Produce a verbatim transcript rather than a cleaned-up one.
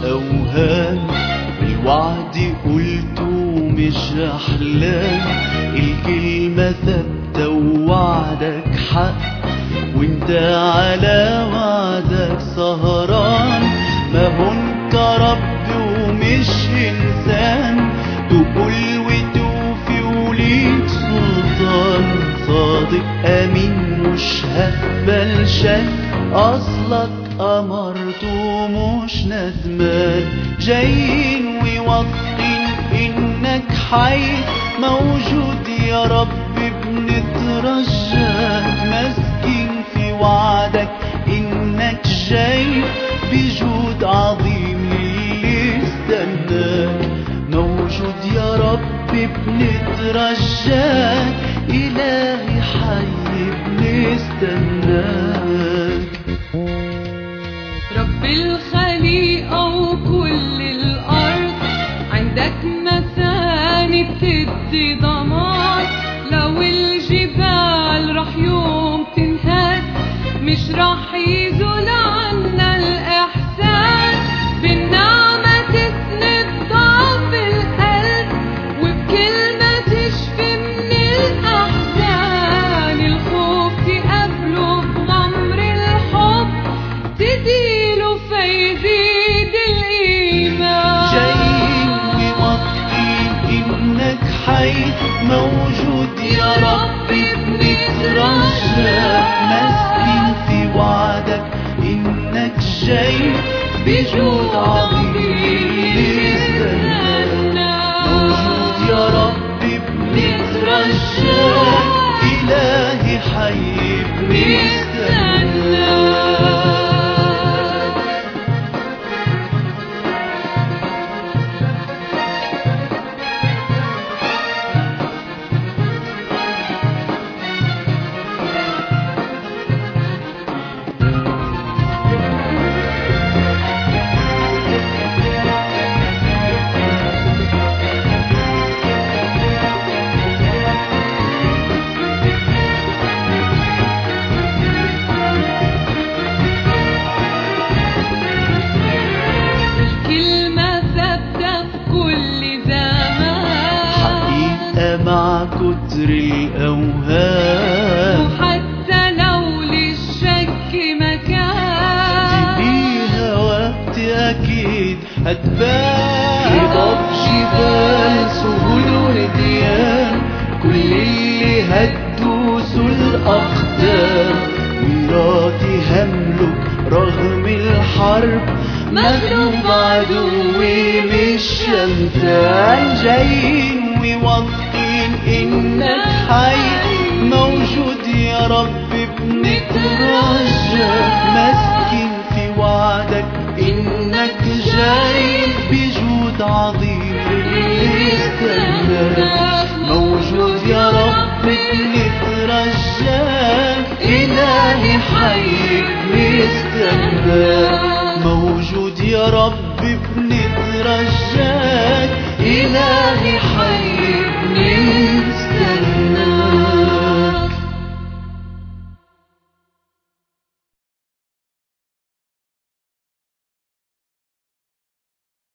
أوهام، الوعد قلته مش أحلام، الكلمة ثابتة ووعدك حق، وانت على وعدك سهران. ما هو انت رب ومش إنسان، تقول وتوفي وليك سلطان. صادق أمين مش هقبل شك، أصلك أمرت ومش ندمان. جايين وواثقين إنك حي موجود يا رب، بنترجاك ماسكين في وعدك إنك جاي بجود عظيم للي استناك. موجود يا رب بنترجاك، إلهي حي بنستناك. رب الخليقة وكل الأرض، عندك مثاني بتدي ضمان. لو الجبال رح يوم تنهد، مش رح يزول عنا الإحسان. بالنعمة تسند ضعف القلب، وبكلمة تشفي من الأحزان. الخوف تقابله بغمر الحب، تديله فيزيد الإيمان. جايين وواثقين إنك حي موجود يا رب، بنترجاك ماسكين في وعدك إنك جاي بجود عظيم بنستناك. موجود يا رب بنترجاك، إلهي حي بنستناك. مع كتر الأوهام، وحتى لو للشك مكان، بيها وقت أكيد هتبان. هضاب جبال سهول وديان، كل اللي هتدوسوا الأقدام. ميراثي هملك رغم الحرب، مغلوب عدوي مش شمتان. جايين وواثقين إنك حي موجود يا رب، بنترجاك ماسكين في وعدك إنك جاي بجود عظيم بنستناك. موجود يا رب بنترجاك، إلهي حي بنستناك. موجود يا رب بنترجاك، إلهي حي